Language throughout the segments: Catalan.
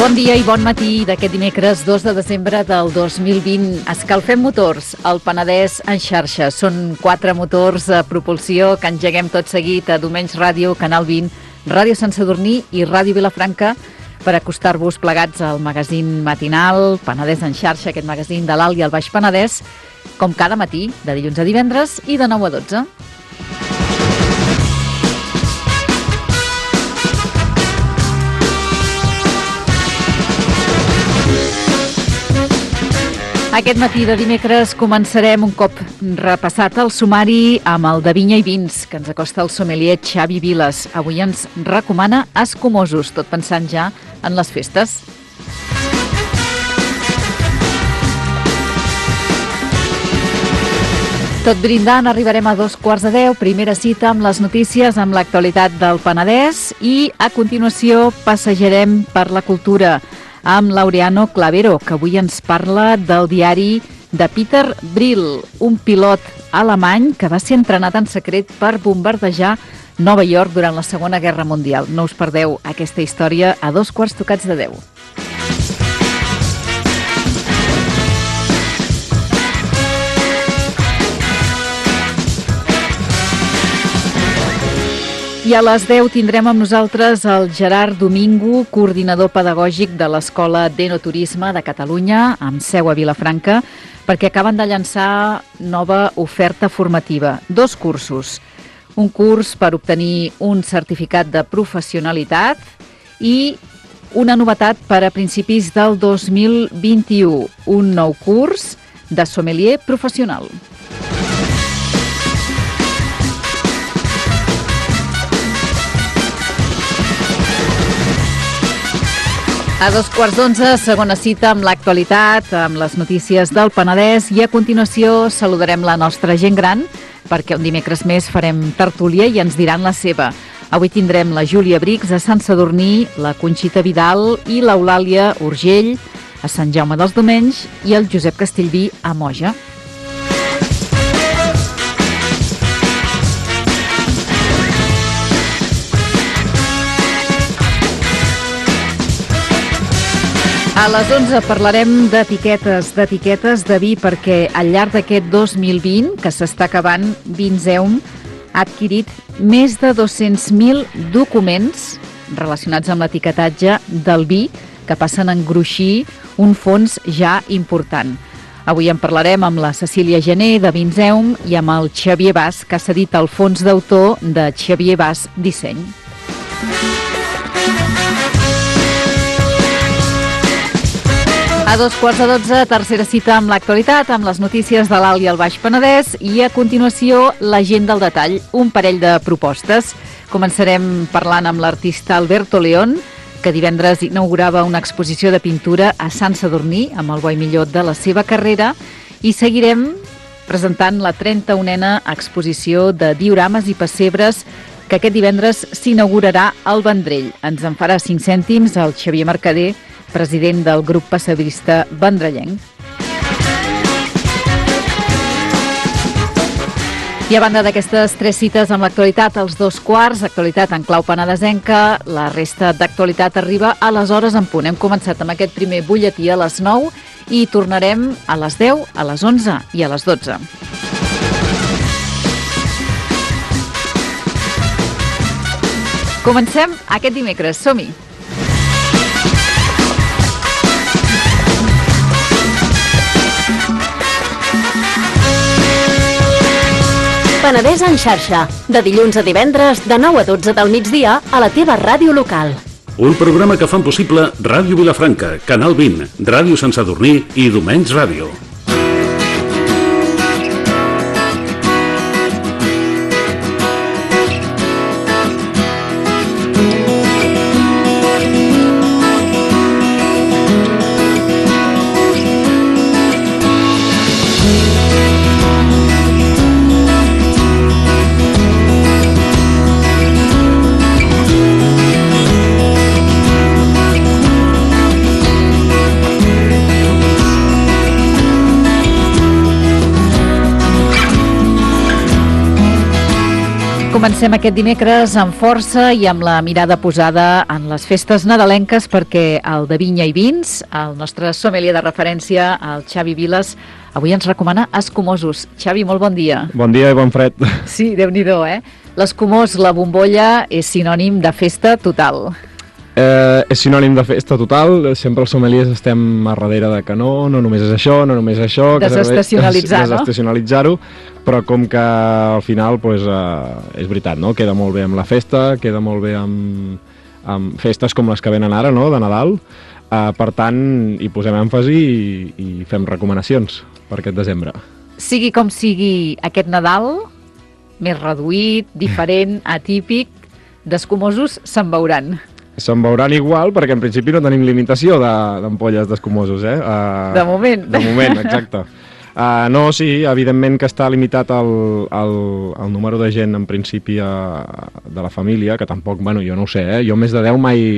Bon dia i bon matí d'aquest dimecres 2 de desembre del 2020. Escalfem motors, al Penedès en xarxa. Són 4 motors a propulsió que engeguem tot seguit a Domenys Ràdio, Canal 20, Ràdio Sant Sadurní i Ràdio Vilafranca per acostar-vos plegats al magazín matinal Penedès en xarxa, aquest magazín de l'Alt i el Baix Penedès, com cada matí, de dilluns a divendres i de 9 a 12. Aquest matí de dimecres començarem un cop repassat el sumari amb el de Vinya i Vins, que ens acosta el sommelier Xavi Viles. Avui ens recomana escumosos, tot pensant ja en les festes. Tot brindant, arribarem a 9:15, primera cita amb les notícies, amb l'actualitat del Penedès i a continuació passejarem per la cultura amb Laureano Clavero, que avui ens parla del diari de Peter Brill, un pilot alemany que va ser entrenat en secret per bombardejar Nova York durant la Segona Guerra Mundial. No us perdeu aquesta història a 9:15. I a les 10 tindrem amb nosaltres el Gerard Domingo, coordinador pedagògic de l'Escola d'Enoturisme de Catalunya, amb seu a Vilafranca, perquè acaben de llançar nova oferta formativa. 2 cursos. Un curs per obtenir un certificat de professionalitat i una novetat per a principis del 2021, un nou curs de sommelier professional. A 9:15, segona cita amb l'actualitat, amb les notícies del Penedès i a continuació saludarem la nostra gent gran perquè un dimecres més farem tertúlia i ens diran la seva. Avui tindrem la Júlia Brix a Sant Sadurní, la Conxita Vidal i l'Eulàlia Urgell a Sant Jaume dels Domenys i el Josep Castellví a Moja. A les 11 parlarem d'etiquetes de vi perquè al llarg d'aquest 2020, que s'està acabant, Vinseum ha adquirit més de 200.000 documents relacionats amb l'etiquetatge del vi que passen a engruixir un fons ja important. Avui en parlarem amb la Cecília Gené de Vinseum i amb el Xavier Bas, que ha cedit el fons d'autor de Xavier Bas Disseny. A 9:15, tercera cita amb l'actualitat, amb les notícies de l'Alt i el Baix Penedès i a continuació la gent del detall, un parell de propostes. Començarem parlant amb l'artista Alberto León, que divendres inaugurava una exposició de pintura a Sant Sadurní amb el bo i millor de la seva carrera i seguirem presentant la 31a exposició de diorames i pessebres que aquest divendres s'inaugurarà al Vendrell. Ens en farà 5 cèntims el Xavier Mercader, president del grup pessebrista vendrellenc. I a banda d'aquestes 3 cites amb l'actualitat, als 2:15, actualitat en clau penedesenca, la resta d'actualitat arriba a les hores en punt. Hem començat amb aquest primer butlletí a les 9 i tornarem a les 10, a les 11 i a les 12. Comencem aquest dimecres, som-hi! Penedès en xarxa, de dilluns a divendres de 9 a 12 del migdia a la teva ràdio local. Un programa que fan possible Ràdio Vilafranca, Canal 20, Ràdio Sant Sadurní i Domenys Ràdio. Comencem aquest dimecres amb força i amb la mirada posada en les festes nadalenques perquè el de Vinya i Vins, el nostre sommelier de referència, el Xavi Viles, avui ens recomana escumosos. Xavi, molt bon dia. Bon dia i bon fred. Sí, Déu-n'hi-do, L'escumós, la bombolla, és sinònim de festa total. És sinònim de festa total, sempre els sommeliers estem a darrere de que no només és això, no només això... Desestacionalitzar, no? Desestacionalitzar-ho, però com que al final és veritat, no? Queda molt bé amb la festa, queda molt bé amb festes com les que venen ara, no? De Nadal. Per tant, hi posem èmfasi i fem recomanacions per aquest desembre. Sigui com sigui aquest Nadal, més reduït, diferent, atípic, d'escumosos se'n veuran. Se'n veuran igual perquè en principi no tenim limitació d'ampolles d'escumosos, De moment. De moment, exacte. No, sí, evidentment que està limitat el número de gent en principi de la família, que tampoc, jo no ho sé, jo més de 10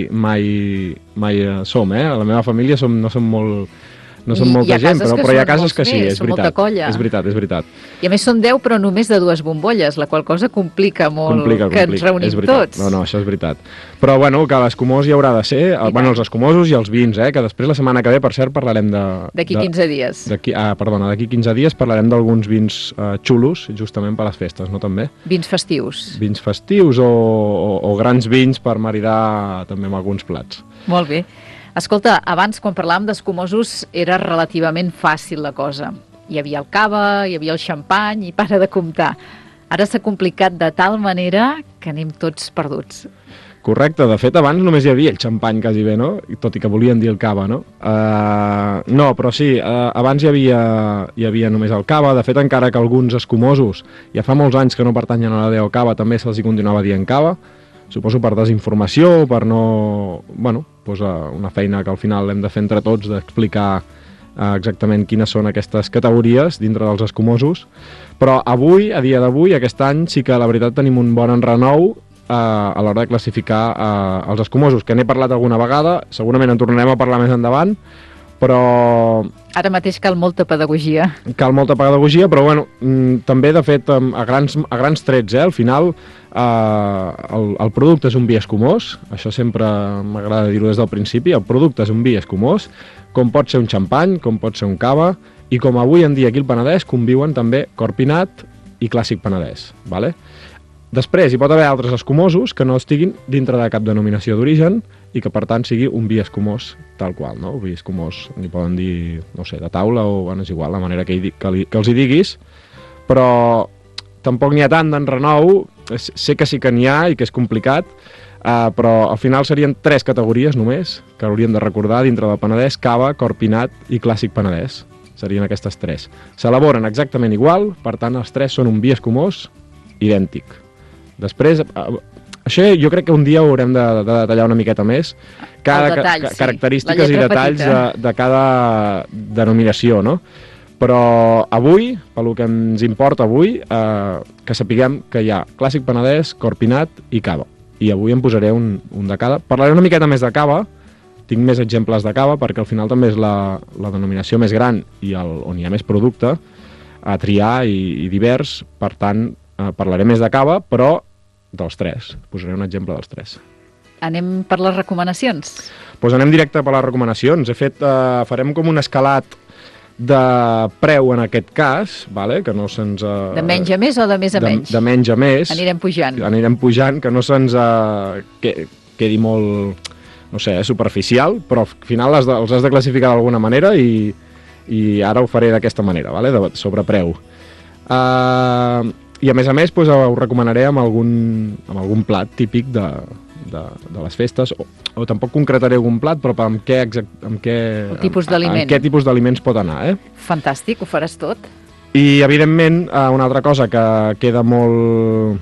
mai som, a la meva família no som molta gent, però hi ha cases que sí, és veritat. És veritat. I a més són 10 però només de 2 bombolles, la qual cosa complica molt que ens reunim tots. No, això és veritat. Però que l'escumós hi haurà de ser, els escumosos i els vins, que després la setmana que ve, per cert, parlarem d'aquí 15 dies. D'aquí 15 dies parlarem d'alguns vins xulos, justament per les festes, no també? Vins festius. Vins festius o grans vins per maridar també amb alguns plats. Molt bé. Escolta, abans quan parlàvem d'escumosos era relativament fàcil la cosa. Hi havia el cava, hi havia el xampany i para de comptar. Ara s'ha complicat de tal manera que anem tots perduts. Correcte, de fet abans només hi havia el xampany quasi bé, no? Tot i que volien dir el cava, no? No, però sí, abans hi havia només el cava. De fet, encara que alguns escumosos, ja fa molts anys que no pertanyen a la DO Cava, també se'ls hi continuava dient cava. Suposo per desinformació, per no... una feina que al final hem de fer entre tots, d'explicar exactament quines són aquestes categories dintre dels escumosos. Però avui, a dia d'avui, aquest any, sí que la veritat tenim un bon enrenou a l'hora de classificar els escumosos, que n'he parlat alguna vegada, segurament en tornarem a parlar més endavant, però... Ara mateix cal molta pedagogia. Però també, de fet, a grans trets, al final el producte és un vi escumós, això sempre m'agrada dir-ho des del principi, el producte és un vi escumós, com pot ser un xampany, com pot ser un cava, i com avui en dia aquí al Penedès conviuen també corpinat i clàssic penedès, vale? Després hi pot haver altres escumosos que no estiguin dintre de cap denominació d'origen i que per tant sigui un vi escumós tal qual, no? Un vi escumós, n'hi poden dir, no sé, de taula o, és igual, la manera que els hi diguis, però tampoc n'hi ha tant d'enrenou, sé que sí que n'hi ha i que és complicat, però al final serien 3 categories només que hauríem de recordar dintre del Penedès: cava, corpinat i clàssic penedès. Serien aquestes 3. S'elaboren exactament igual, per tant els 3 són un vi escumós idèntic. Després, això jo crec que un dia ho haurem de detallar una miqueta més, característiques i detalls de cada denominació, no? Però avui, pel que ens importa avui, que sapiguem que hi ha clàssic penedès, corpinat i cava. I avui en posaré un de cada. Parlaré una miqueta més de cava, tinc més exemples de cava, perquè al final també és la denominació més gran i on hi ha més producte a triar i divers, per tant, parlaré més de cava, però dels 3. Posaré un exemple dels 3. Anem per les recomanacions? Doncs anem directe per les recomanacions. Farem com un escalat de preu en aquest cas, vale? Que no se'ns... De menys a més o de més a menys? De menys a més. Anirem pujant, que no se'ns quedi molt, no sé, superficial, però al final els has de classificar d'alguna manera i ara ho faré d'aquesta manera, vale? Sobre preu. I a més ho recomanaré amb algun plat típic de les festes, o tampoc concretaré algun plat, però amb què tipus d'aliments pot anar, Fantàstic, ho faràs tot. I, evidentment, una altra cosa que queda molt...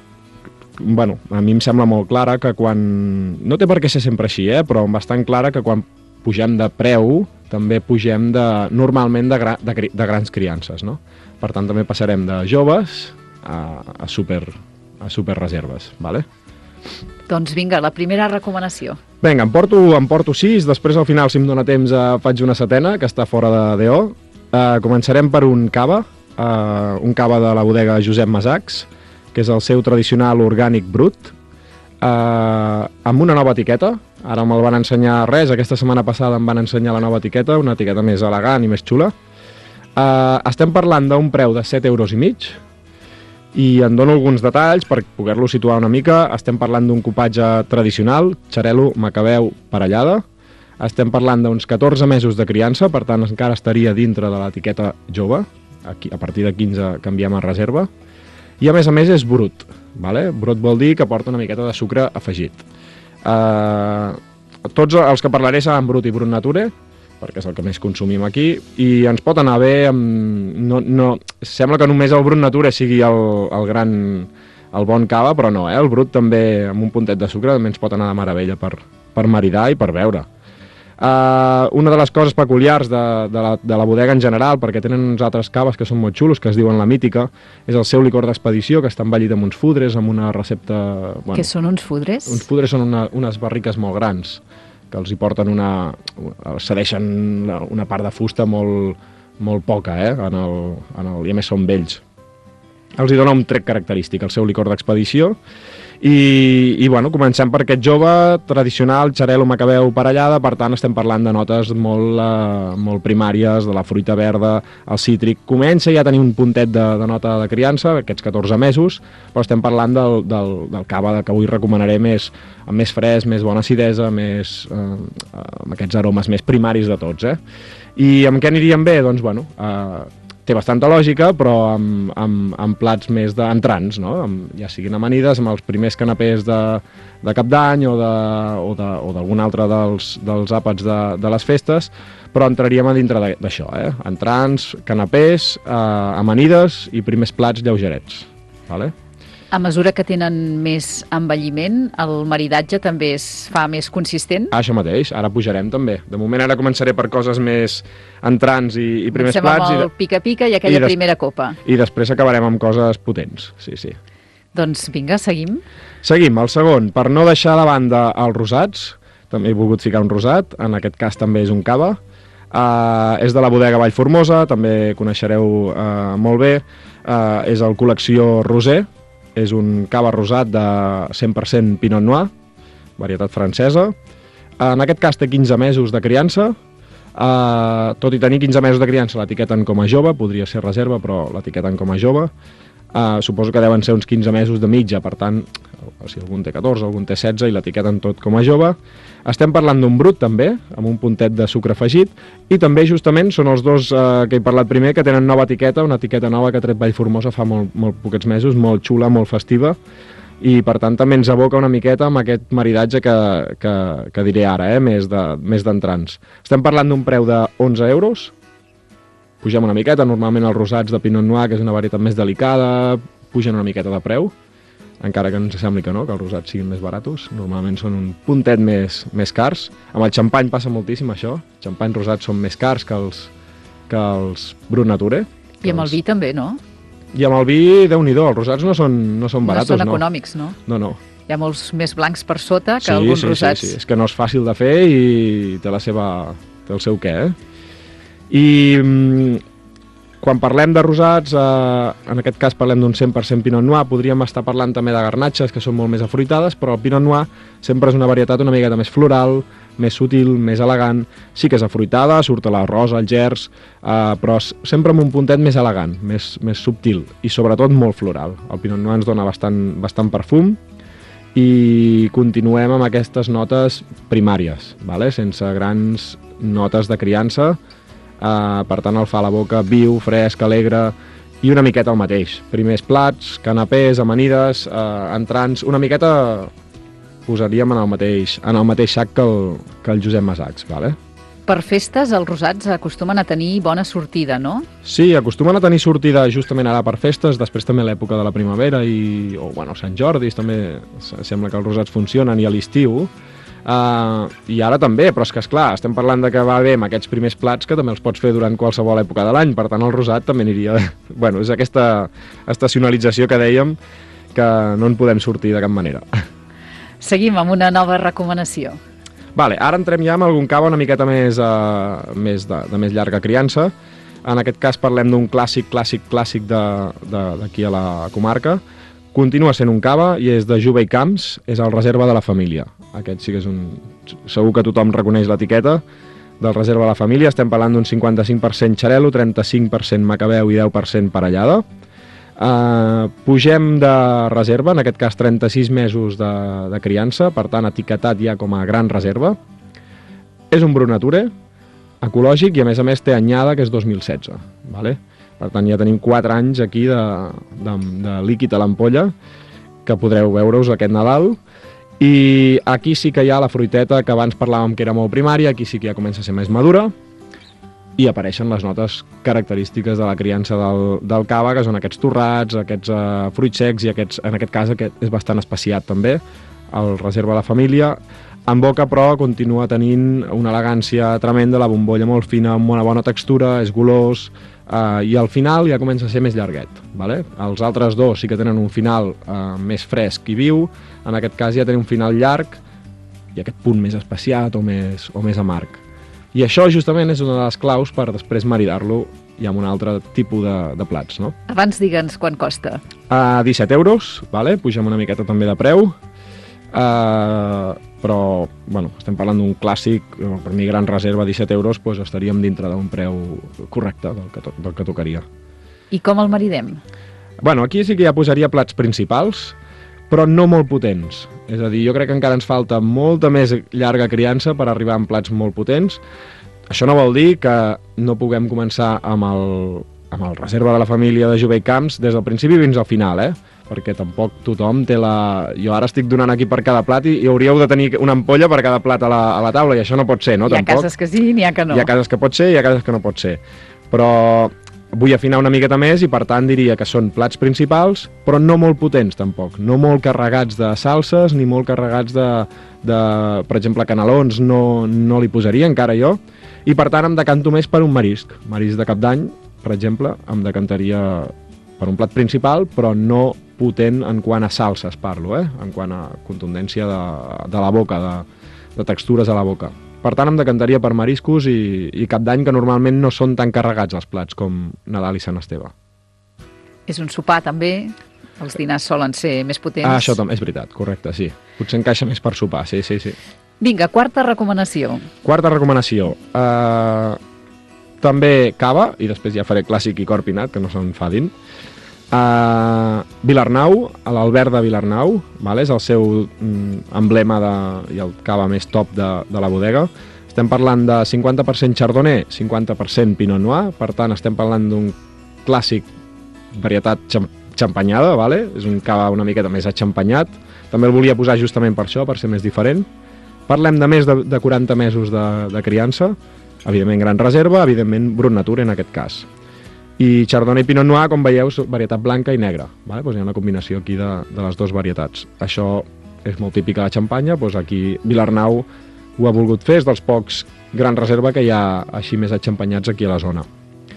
a mi em sembla molt clara que quan... No té per què ser sempre així, però bastant clara que quan pugem de preu també pugem normalment de grans criances, no? Per tant, també passarem de joves a super reserves, vale? Doncs vinga, la primera recomanació. Vinga, em porto 6, després al final, si em dóna temps, faig una 7ª, que està fora de DO. Començarem per un cava de la bodega Josep Masachs, que és el seu tradicional orgànic brut, amb una nova etiqueta. Ara me'l van ensenyar aquesta setmana passada em van ensenyar la nova etiqueta, una etiqueta més elegant i més xula. Estem parlant d'un preu de 7,5 euros i en dono alguns detalls per poder-lo situar una mica. Estem parlant d'un cupatge tradicional, xarel·lo macabeu parellada. Estem parlant d'uns 14 mesos de criança, per tant encara estaria dintre de l'etiqueta jove. Aquí, a partir de 15 canviem a reserva. I a més és brut. Vale? Brut vol dir que porta una miqueta de sucre afegit. Tots els que parlaré seran brut i brut nature, perquè és el que més consumim aquí, i ens pot anar bé sembla que només el brut nature sigui el bon cava, però no, el brut també amb un puntet de sucre també ens pot anar de meravella per maridar i per beure. Una de les coses peculiars de la bodega en general, perquè tenen uns altres caves que són molt xulos, que es diuen la mítica, és el seu licor d'expedició, que està envellit amb uns fudres, amb una recepta... Què són uns fudres? Uns fudres són unes barriques molt grans, que els hi porten cedeixen una part de fusta molt poca, i a més són vells. Els hi dona un tret característic, el seu licor d'expedició. I bueno, comencem per aquest jove tradicional, xarel·lo macabeu parellada, per tant estem parlant de notes molt primàries, de la fruita verda, el cítric. Comença ja a tenir un puntet de nota de criança, aquests 14 mesos, però estem parlant del cava que avui recomanaré amb més fresc, més bona acidesa, amb aquests aromes més primaris de tots. I amb què anirien bé? Doncs bueno, té bastanta lògica, però amb plats més d'entrants, no? Ja siguin amanides, amb els primers canapés de cap d'any o d'algun altre dels àpats de les festes, però entraríem a dintre d'això, entrants, canapés, amanides i primers plats lleugerets. Vale? A mesura que tenen més envelliment, el maridatge també es fa més consistent? Això mateix, ara pujarem també. De moment ara començaré per coses més entrants i primers plats. Comencem amb el pica-pica i aquella primera copa. I després acabarem amb coses potents, sí. Doncs vinga, seguim. Seguim, el segon. Per no deixar de banda els rosats, també he volgut ficar un rosat, en aquest cas també és un cava. És de la bodega Vallformosa, també coneixereu molt bé. És el col·lecció Rosé. És un cava rosat de 100% Pinot Noir, varietat francesa. En aquest cas té 15 mesos de criança. Tot i tenir 15 mesos de criança, l'etiqueten com a jove, podria ser reserva, però l'etiqueten com a jove. Suposo que deuen ser uns 15 mesos de mitja, per tant, si algun té 14, algun té 16 i l'etiqueten tot com a jove. Estem parlant d'un brut també, amb un puntet de sucre afegit, i també justament són els dos que he parlat primer, que tenen nova etiqueta, una etiqueta nova que ha tret Vallformosa fa molt poquets mesos, molt xula, molt festiva, i per tant també ens aboca una miqueta amb aquest maridatge que diré ara, més d'entrants. Estem parlant d'un preu de 11 euros, pugem una miqueta, normalment els rosats de Pinot Noir, que és una varietat més delicada, pugen una miqueta de preu, encara que ens sembli que no, que els rosats siguin més baratos, normalment són un puntet més cars. Amb el xampany passa moltíssim això, els xampanys rosats són més cars que els brut nature. I amb el vi també, no? I amb el vi, Déu-n'hi-do, els rosats no són baratos, no. No són econòmics, no? No. Hi ha molts més blancs per sota que alguns rosats. Sí, és que no és fàcil de fer i té el seu què, I quan parlem de rosats, en aquest cas parlem d'un 100% Pinot Noir, podríem estar parlant també de garnatxes, que són molt més afruitades, però el Pinot Noir sempre és una varietat una miqueta més floral, més sutil, més elegant. Sí que és afruitada, surt a la rosa, al gers, però sempre amb un puntet més elegant, més subtil i sobretot molt floral. El Pinot Noir ens dona bastant perfum i continuem amb aquestes notes primàries, sense grans notes de criança. Per tant el fa a la boca viu, fresc, alegre i una miqueta el mateix. Primers plats, canapés, amanides, entrants, una miqueta posaríem en el mateix sac que el Josep Massacs, vale? Per festes els rosats acostumen a tenir bona sortida, no? Sí, acostumen a tenir sortida justament ara per festes, després també a l'època de la primavera Sant Jordi, també sembla que els rosats funcionen, i a l'estiu. I ara també, però és que esclar, estem parlant de que va bé amb aquests primers plats que també els pots fer durant qualsevol època de l'any, per tant el rosat també aniria... Bueno, és aquesta estacionalització que dèiem que no en podem sortir de cap manera. Seguim amb una nova recomanació. Vale, ara entrem ja amb algun cava una miqueta de més llarga criança. En aquest cas parlem d'un clàssic d'aquí a la comarca, Continua sent un cava i és de Juvei Camps, és el Reserva de la Família. Aquest sí que és segur que tothom reconeix l'etiqueta del Reserva de la Família. Estem parlant d'un 55% xarel·lo, 35% macabeu i 10% parellada. Pugem de reserva, en aquest cas 36 mesos de criança, per tant etiquetat ja com a gran reserva. És un Brut Nature, ecològic i a més té anyada, que és 2016. Vale? Per tant ja tenim 4 anys aquí de líquid a l'ampolla que podreu veure-us aquest Nadal. I aquí sí que hi ha la fruiteta que abans parlàvem que era molt primària, aquí sí que ja comença a ser més madura i apareixen les notes característiques de la criança del cava, que són aquests torrats, aquests fruits secs i en aquest cas aquest és bastant especiat també, el Reserva de la Família. En boca, però, continua tenint una elegància tremenda, la bombolla molt fina, amb una bona textura, és golós, i al final ja comença a ser més llarguet. Vale? Els altres dos sí que tenen un final més fresc i viu, en aquest cas ja tenen un final llarg i aquest punt més especiat o més amarg. I això justament és una de les claus per després maridar-lo i amb un altre tipus de plats. No? Abans digue'ns quan costa. 17 euros, vale? Pugem una miqueta també de preu, però bueno, estem parlant d'un clàssic, per mi gran reserva, 17 euros, doncs estaríem dintre d'un preu correcte del que tocaria. I com el maridem? Bueno, aquí sí que ja posaria plats principals, però no molt potents. És a dir, jo crec que encara ens falta molta més llarga criança per arribar a plats molt potents. Això no vol dir que no puguem començar amb el Reserva de la Família de Juvei Camps des del principi fins al final, perquè tampoc tothom té Jo ara estic donant aquí per cada plat i hauríeu de tenir una ampolla per cada plat a la taula, i això no pot ser, no? Hi ha cases que sí, n'hi ha que no. Hi ha cases que pot ser i hi ha cases que no pot ser. Però vull afinar una miqueta més i, per tant, diria que són plats principals, però no molt potents, tampoc. No molt carregats de salses, ni molt carregats per exemple, canelons, no li posaria encara jo. I, per tant, em decanto més per un marisc. Marisc de Cap d'Any, per exemple, em decantaria per un plat principal, però no potent en quant a salses parlo, en quant a contundència de la boca, de textures a la boca. Per tant, em decantaria per mariscos i Cap d'Any, que normalment no són tan carregats els plats com Nadal i Sant Esteve. És un sopar, també. Els dinars solen ser més potents. Això també és veritat, correcte, sí. Potser encaixa més per sopar, sí. Vinga, quarta recomanació. Quarta recomanació. També cava, i després ja faré clàssic i corpinat, que no s'enfadin. Vilarnau, l'Albert de Vilarnau, vale? És el seu emblema i el cava més top de la bodega. Estem parlant de 50% Chardonnay, 50% Pinot Noir, per tant estem parlant d'un clàssic varietat xampanyada, vale? És un cava una miqueta més atxampanyat. També el volia posar justament per això, per ser més diferent. Parlem de més de 40 mesos de criança, evidentment gran reserva, evidentment Brut Nature en aquest cas. I Chardonnay i Pinot Noir, com veieu, varietat blanca i negra. Vale? Doncs hi ha una combinació aquí de les dues varietats. Això és molt típic a la Xampanya, doncs aquí Vilarnau ho ha volgut fer, és dels pocs gran reserva que hi ha així més atxampanyats aquí a la zona.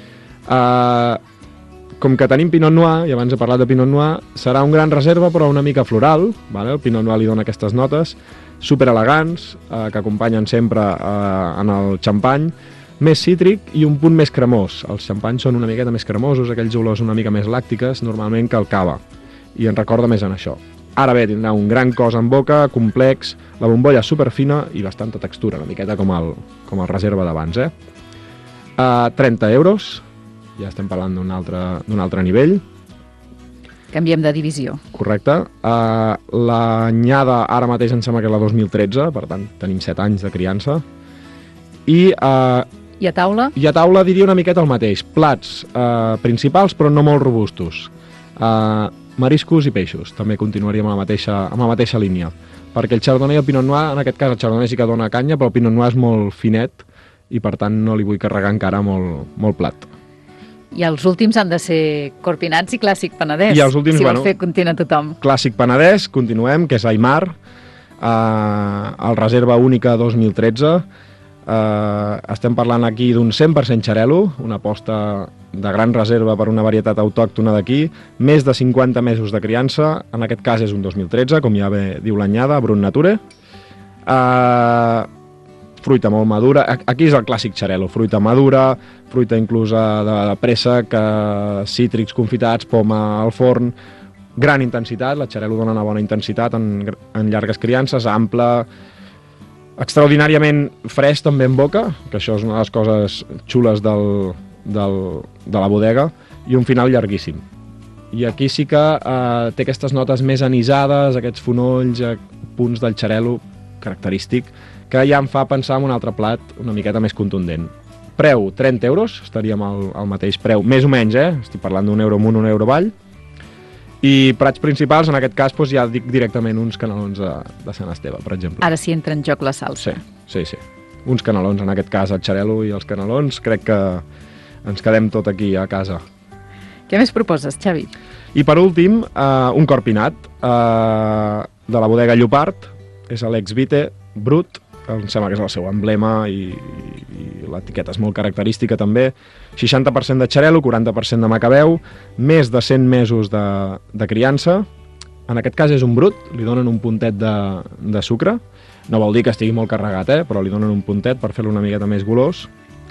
Com que tenim Pinot Noir, i abans he parlat de Pinot Noir, serà un gran reserva però una mica floral, vale? El Pinot Noir li dona aquestes notes, superelegants, que acompanyen sempre en el xampany, més cítric i un punt més cremós. Els xampanys són una miqueta més cremosos, aquells olors una mica més làctiques, normalment que el cava, i en recorda més en això. Ara bé, tindrà un gran cos en boca, complex, la bombolla superfina i bastanta textura, una miqueta com el reserva d'abans. 30 euros, ja estem parlant d'un altre nivell. Canviem de divisió. Correcte. L'anyada ara mateix em sembla que és la 2013, per tant tenim 7 anys de criança. I a taula? I a taula diria una miqueta el mateix. Plats principals però no molt robustos. Mariscos i peixos. També continuaríem amb la mateixa línia. Perquè el Chardonnay i el Pinot Noir, en aquest cas el Chardonnay sí que dona canya, però el Pinot Noir és molt finet i per tant no li vull carregar encara molt plat. I els últims han de ser corpinats i clàssic penedès. I els últims, si vol fer continua tothom. Clàssic penedès, continuem, que és Aimar, el reserva única 2013. Estem parlant aquí d'un 100% xarel·lo, una aposta de gran reserva per una varietat autòctona d'aquí, més de 50 mesos de criança, en aquest cas és un 2013, com ja bé diu l'anyada, Brut Nature. Fruita molt madura, aquí és el clàssic xarel·lo, fruita madura, fruita inclusa de préssec, cítrics confitats, poma al forn, gran intensitat, la xarel·lo dona una bona intensitat en llargues criances, ample, extraordinàriament fresc també en boca, que això és una de les coses xules de la bodega, i un final llarguíssim. I aquí sí que té aquestes notes més anisades, aquests fonolls, punts del xarel·lo característic, que ja em fa pensar en un altre plat una miqueta més contundent. Preu, 30 euros, estaríem al mateix preu, més o menys, estic parlant d'un euro amunt, un euro avall. I plats principals, en aquest cas, ja dic directament uns canelons de Sant Esteve, per exemple. Ara sí entra en joc la salsa. Sí. Uns canelons, en aquest cas, el xarel·lo i els canelons, crec que ens quedem tot aquí a casa. Què més proposes, Xavi? I per últim, un corpinat de la bodega Llopart, és l'ex-Vite Brut, em sembla que és el seu emblema i l'etiqueta és molt característica també. 60% de xarel·lo, 40% de macabeu, més de 100 mesos de criança. En aquest cas és un brut, li donen un puntet de sucre. No vol dir que estigui molt carregat, però li donen un puntet per fer-lo una miqueta més golós.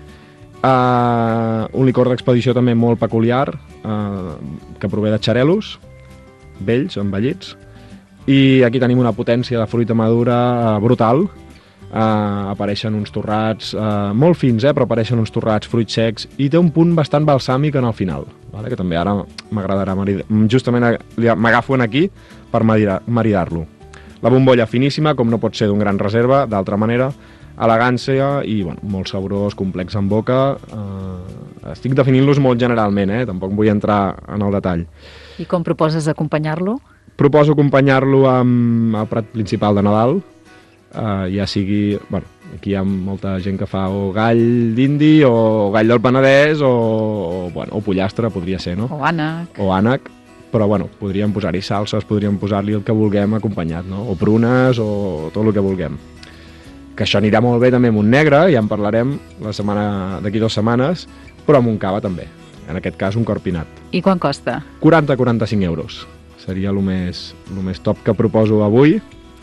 Un licor d'expedició també molt peculiar, que prové de xarel·los, vells, envellits. I aquí tenim una potència de fruita madura brutal. Apareixen uns torrats molt fins, però apareixen uns torrats, fruits secs, i té un punt bastant balsàmic en el final, que també ara m'agradarà justament m'agafo aquí per maridar-lo. La bombolla finíssima, com no pot ser d'un gran reserva, d'altra manera, elegància i molt saborós, complex en boca. Estic definint-los molt generalment, tampoc vull entrar en el detall. I com proposes acompanyar-lo? Proposo acompanyar-lo amb el plat principal de Nadal, ja sigui, aquí hi ha molta gent que fa o gall d'indi o gall del Penedès o pollastre, podria ser, no? O ànec. O ànec, però podríem posar-hi salses, podríem posar-li el que vulguem acompanyat, no? O prunes o tot el que vulguem. Que això anirà molt bé també amb un negre, ja en parlarem d'aquí 2 setmanes, però amb un cava també, en aquest cas un corpinat. I quan costa? 40-45 euros, seria el més top que proposo avui.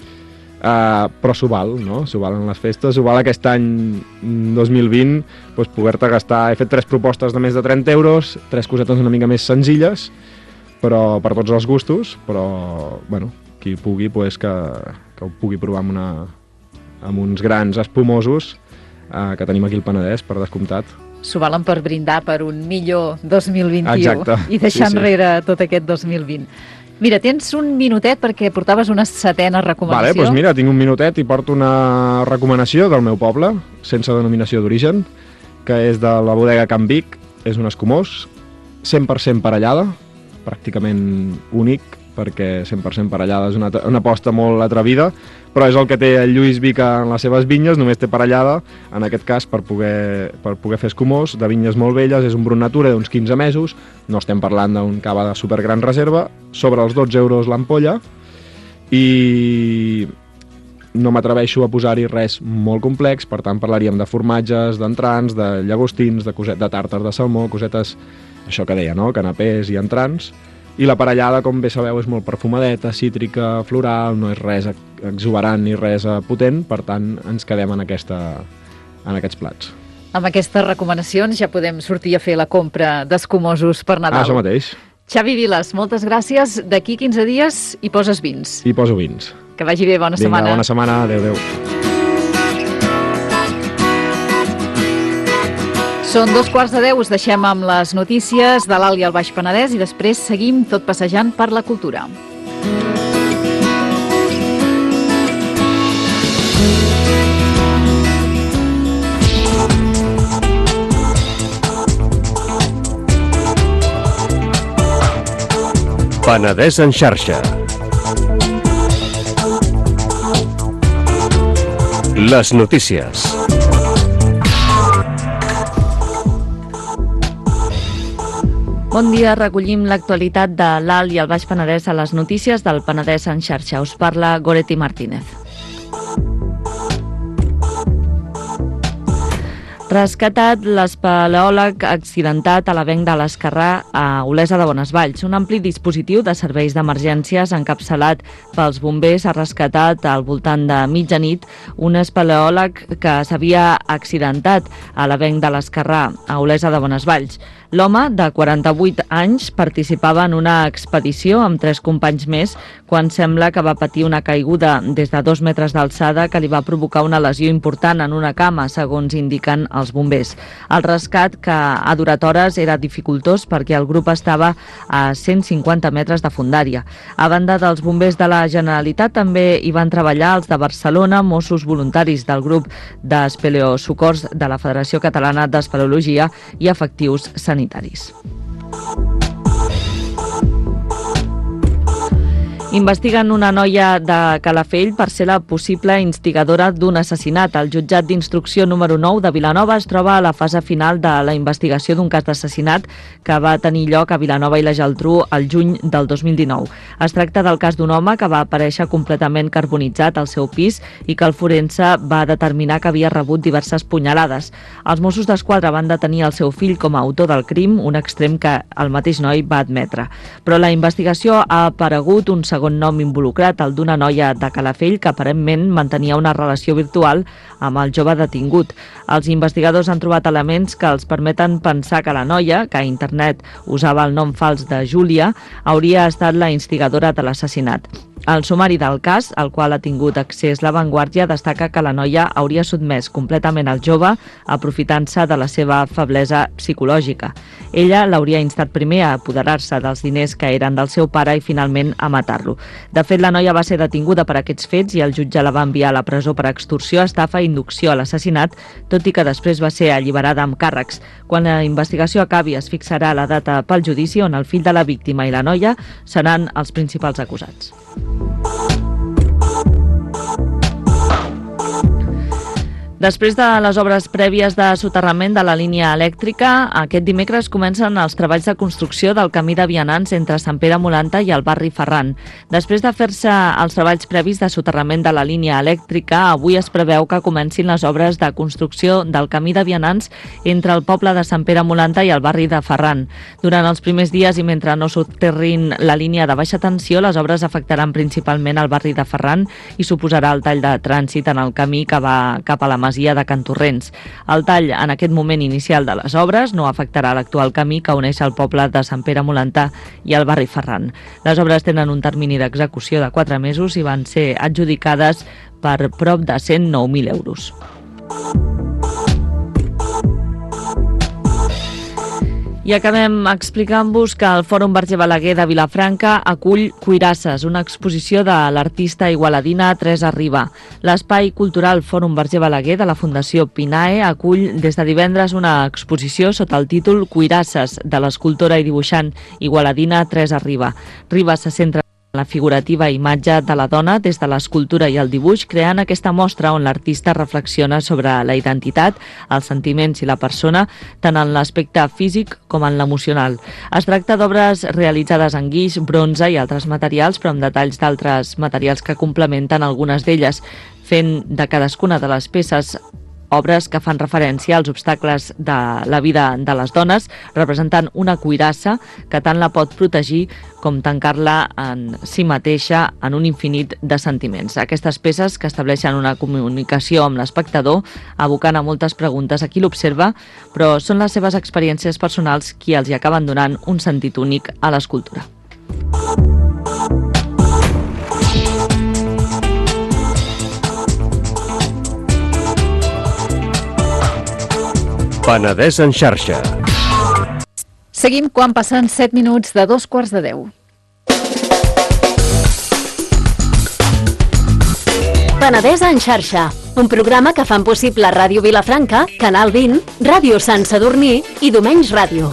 Però s'ho val, no? S'ho val en les festes, s'ho val aquest any 2020 poder-te gastar. He fet 3 propostes de més de 30 euros, 3 cosetes una mica més senzilles, però per tots els gustos, però qui pugui que ho pugui provar amb uns grans espumosos que tenim aquí al Penedès, per descomptat. S'ho valen per brindar per un millor 2021. Exacte. I deixar enrere tot aquest 2020. Mira, tens un minutet perquè portaves una 7a recomanació. Doncs mira, tinc un minutet i porto una recomanació del meu poble, sense denominació d'origen, que és de la bodega Can Vic. És un escumós, 100% parellada, pràcticament únic, perquè 100% parellada és una aposta molt atrevida, però és el que té el Lluís Vic en les seves vinyes, només té parellada, en aquest cas per poder fer escumós, de vinyes molt velles. És un Brut Natura d'uns 15 mesos, no estem parlant d'un cava de supergran reserva, sobre els 12 euros l'ampolla, i no m'atreveixo a posar-hi res molt complex, per tant parlaríem de formatges, d'entrants, de llagostins, de tàrtar de salmó, cosetes, això que deia, no? Canapés i entrants. I la parellada, com bé sabeu, és molt perfumadeta, cítrica, floral, no és res exuberant ni res potent, per tant ens quedem en aquests plats. Amb aquestes recomanacions ja podem sortir a fer la compra d'escumosos per Nadal. Això mateix. Xavi Viles, moltes gràcies. D'aquí 15 dies hi poses vins. Hi poso vins. Que vagi bé, bona setmana. Vinga, bona setmana, adéu. Són 2:15, us deixem amb les notícies de l'Alt i el Baix Penedès i després seguim tot passejant per la cultura. Penedès en xarxa. Les notícies. Bon dia, recollim l'actualitat de l'Alt i el Baix Penedès a les notícies del Penedès en xarxa. Us parla Goretti Martínez. Rescatat l'espeleòleg accidentat a l'avenc de l'Esquerrà a Olesa de Bonesvalls. Un ampli dispositiu de serveis d'emergències encapçalat pels bombers ha rescatat al voltant de mitjanit un espeleòleg que s'havia accidentat a l'avenc de l'Esquerrà a Olesa de Bonesvalls. L'home, de 48 anys, participava en una expedició amb 3 companys més quan sembla que va patir una caiguda des de 2 metres d'alçada que li va provocar una lesió important en una cama, segons indiquen els bombers. El rescat, que ha durat hores, era dificultós perquè el grup estava a 150 metres de fondària. A banda dels bombers de la Generalitat, també hi van treballar els de Barcelona, Mossos voluntaris del grup d'Espeleosocors de la Federació Catalana d'Espeleologia i efectius sanitaris. Investiguen una noia de Calafell per ser la possible instigadora d'un assassinat. El jutjat d'instrucció número 9 de Vilanova es troba a la fase final de la investigació d'un cas d'assassinat que va tenir lloc a Vilanova i la Geltrú el juny del 2019. Es tracta del cas d'un home que va aparèixer completament carbonitzat al seu pis i que el forense va determinar que havia rebut diverses punyalades. Els Mossos d'Esquadra van detenir el seu fill com a autor del crim, un extrem que el mateix noi va admetre. Però la investigació ha aparegut un segon nom involucrat, el d'una noia de Calafell que aparentment mantenia una relació virtual amb el jove detingut. Els investigadors han trobat elements que els permeten pensar que la noia, que a internet usava el nom fals de Júlia, hauria estat la instigadora de l'assassinat. El sumari del cas, al qual ha tingut accés La Vanguardia, destaca que la noia hauria sotmès completament el jove aprofitant-se de la seva feblesa psicològica. Ella l'hauria instat primer a apoderar-se dels diners que eren del seu pare i finalment a matar-lo. De fet, la noia va ser detinguda per aquests fets i el jutge la va enviar a la presó per extorsió, estafa i inducció a l'assassinat, tot i que després va ser alliberada amb càrrecs. Quan la investigació acabi, es fixarà la data pel judici on el fill de la víctima i la noia seran els principals acusats. Després de les obres prèvies de soterrament de la línia elèctrica, aquest dimecres comencen els treballs de construcció del camí de vianants entre Sant Pere Molanta i el barri Ferran. Després de fer-se els treballs previs de soterrament de la línia elèctrica, avui es preveu que comencin les obres de construcció del camí de vianants entre el poble de Sant Pere Molanta i el barri de Ferran. Durant els primers dies i mentre no soterrin la línia de baixa tensió, les obres afectaran principalment el barri de Ferran i suposarà el tall de trànsit en el camí que va cap a la masia de Can Torrents. El tall en aquest moment inicial de les obres no afectarà l'actual camí que uneix el poble de Sant Pere Molantà i el barri Ferran. Les obres tenen un termini d'execució de 4 mesos i van ser adjudicades per prop de 109.000 euros. I acabem explicant-vos que el Fòrum Verger Balaguer de Vilafranca acull Cuirasses, una exposició de l'artista igualadina Teresa Riba. L'espai cultural Fòrum Verger Balaguer de la Fundació Pinae acull des de divendres una exposició sota el títol Cuirasses, de l'escultora i dibuixant igualadina Teresa Riba. Riba se centra la figurativa imatge de la dona des de l'escultura i el dibuix, creant aquesta mostra on l'artista reflexiona sobre la identitat, els sentiments i la persona, tant en l'aspecte físic com en l'emocional. Es tracta d'obres realitzades en guix, bronze i altres materials, però amb detalls d'altres materials que complementen algunes d'elles, fent de cadascuna de les peces obres que fan referència als obstacles de la vida de les dones, representant una cuirassa que tant la pot protegir com tancar-la en si mateixa en un infinit de sentiments. Aquestes peces que estableixen una comunicació amb l'espectador, abocant a moltes preguntes a qui l'observa, però són les seves experiències personals qui els hi acaben donant un sentit únic a l'escultura. Penedès en xarxa. Seguim quan passen 7 minuts de 2:15. Penedès en xarxa, un programa que fan possible Ràdio Vilafranca, Canal 20, Ràdio Sant Sadurní i Domenys Ràdio.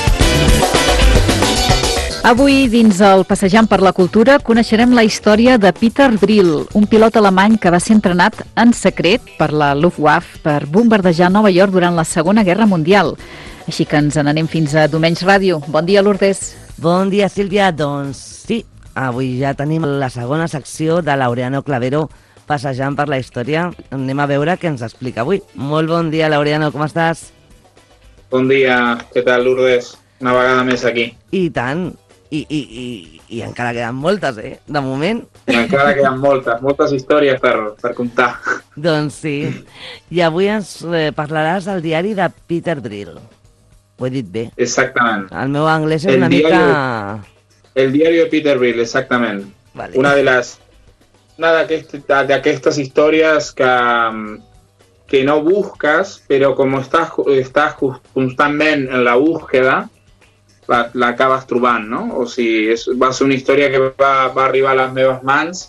Avui, dins el Passejant per la Cultura, coneixerem la història de Peter Brill, un pilot alemany que va ser entrenat en secret per la Luftwaffe per bombardejar Nova York durant la Segona Guerra Mundial. Així que ens n'anem fins a Domenys Ràdio. Bon dia, Lourdes. Bon dia, Sílvia. Doncs sí, avui ja tenim la segona secció de Laureano Clavero passejant per la història. Anem a veure què ens explica avui. Molt bon dia, Laureano, com estàs? Bon dia, què tal, Lourdes? Una vegada més aquí. I tant. I encara queden moltes, de moment. I encara queden moltes històries per contar. Doncs sí. I avui ens parlaràs del diari de Peter Brill. Ho he dit bé. Exactament. El meu anglès és una mica... El diari de Peter Brill, exactament. Vale. Una d'aquestes històries que no busques, però com estàs constantment en la búsqueda, l'acabes trobant, no? O sigui, va ser una història que va arribar a les meves mans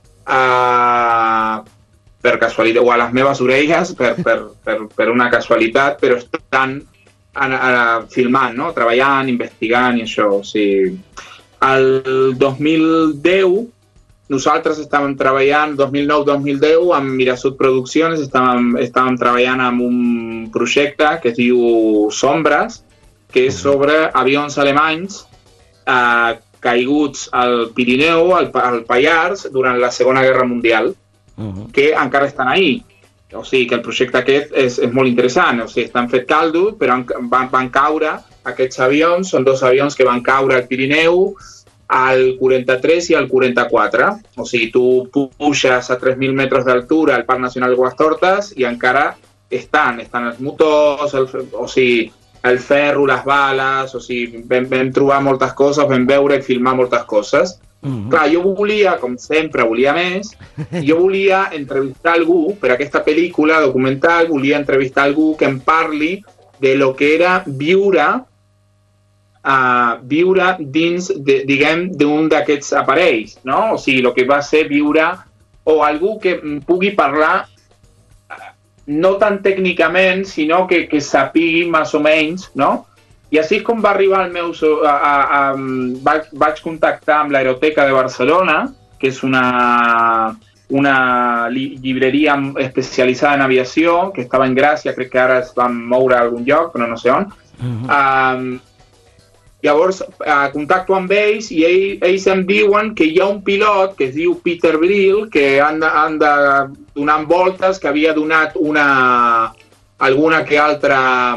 per casualitat, o a les meves orelles per una casualitat, però estan filmant, no? Treballant, investigant i això. O sigui, el 2010 nosaltres estàvem treballant, 2009-2010, amb Mirasud Produccions, estàvem treballant en un projecte que es diu Sombres, que és sobre avions alemanys caiguts al Pirineu, al Pallars, durant la Segona Guerra Mundial, que encara estan ahí. O sigui, que el projecte aquest és molt interessant. O sigui, estan fet caldo, però van caure aquests avions, són dos avions que van caure al Pirineu al 43 i al 44. O sigui, tu puges a 3.000 metres d'altura al Parc Nacional de Guastortes i encara estan els motors, o sigui, el ferro, les bales, o sigui, vam trobar moltes coses, vam veure i filmar moltes coses. Clar, jo volia, com sempre, volia més, jo volia entrevistar algú, per aquesta pel·lícula documental, volia entrevistar algú que em parli de lo que era viure dins, diguem, d'un d'aquests aparells, no? O sigui, el que va ser viure, o algú que pugui parlar no tan tècnicament, sinó que sapigui més o menys, no? I així és com va arribar el meu... vaig contactar amb l'Aeroteca de Barcelona, que és una llibreria especialitzada en aviació, que estava en Gràcia, crec que ara es van moure a algun lloc, però no sé on. Llavors, contacto amb ells i ells em diuen que hi ha un pilot que es diu Peter Brill que anda donant voltes, que havia donat alguna que altra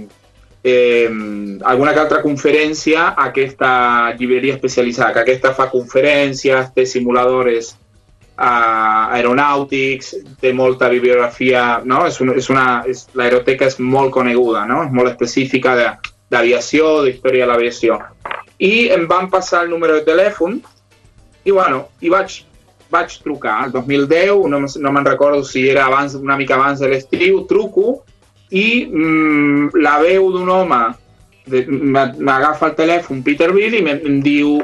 conferència a aquesta llibreria especialitzada, que aquesta fa conferències, té simuladors aeronàutics, té molta bibliografia, no? L'aeroteca és molt coneguda, no? És molt específica d'aviació, d'història de l'aviació. I em van passar el número de telèfon i, bueno, vaig trucar. El 2010, no me'n recordo si era una mica abans de l'estiu, truco i la veu d'un home m'agafa el telèfon, Peter Brill, i em diu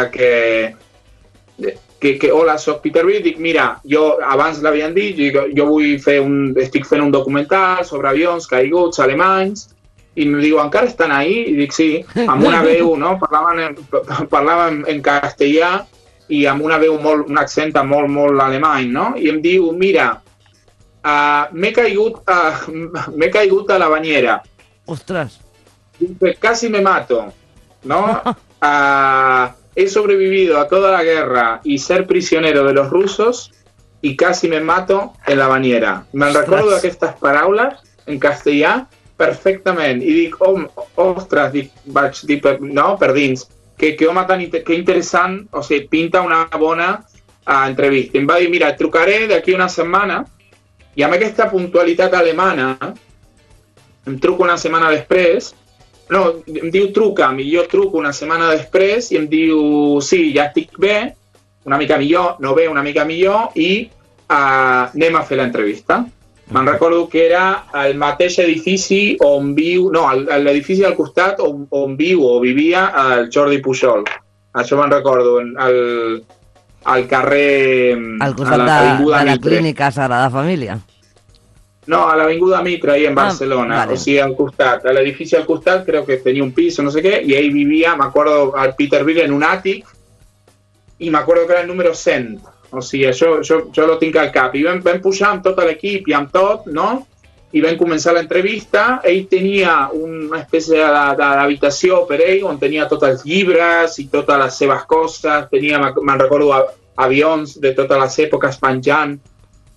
que hola, soc Peter Brill. Dic, mira, jo abans l'havien dit, jo estic fent un documental sobre avions caiguts alemanys, i em diu, encara estan ahí? I dic, sí, amb una veu, no? Parlaven en castellà i amb una veu, un accent molt, molt alemany, no? I em diu, mira, m'he caigut a la bañera. Ostras. Casi me mato, ¿no? He sobrevivido a toda la guerra y ser prisionero de los rusos y casi me mato en la bañera. Me'n recordo d'aquestes paraules en castellà perfectament, i dic, ostres, vaig dir per dins, que home que interessant, o sigui, pinta una bona entrevista. Em va dir, mira, et trucaré d'aquí una setmana, i amb aquesta puntualitat alemana, em truco una setmana després, em diu truca'm, i jo truco una setmana després, i em diu, sí, ja estic bé, una mica millor, no bé, una mica millor, i anem a fer l'entrevista. Me'n recordo que era el mateix edifici on viu... No, l'edifici al costat on viu o vivia el Jordi Pujol. Això me'n recordo, al carrer... Al costat de la clínica Sagrada Família. No, a l'Avinguda Mitra, ahí en Barcelona. Vale. O sigui, al costat. L'edifici al costat creo que tenia un pis o no sé què, i ell vivia, m'acordo, al Peter Brill en un àtic, i m'acordo que era el número 100. O sigui, això jo lo tinc al cap. I vam pujar amb tot l'equip i amb tot, no? I vam començar l'entrevista. Ell tenia una espècie d'habitació per ell, on tenia tots els llibres i totes les seves coses. Tenia, me'n recordo, avions de totes les èpoques penjant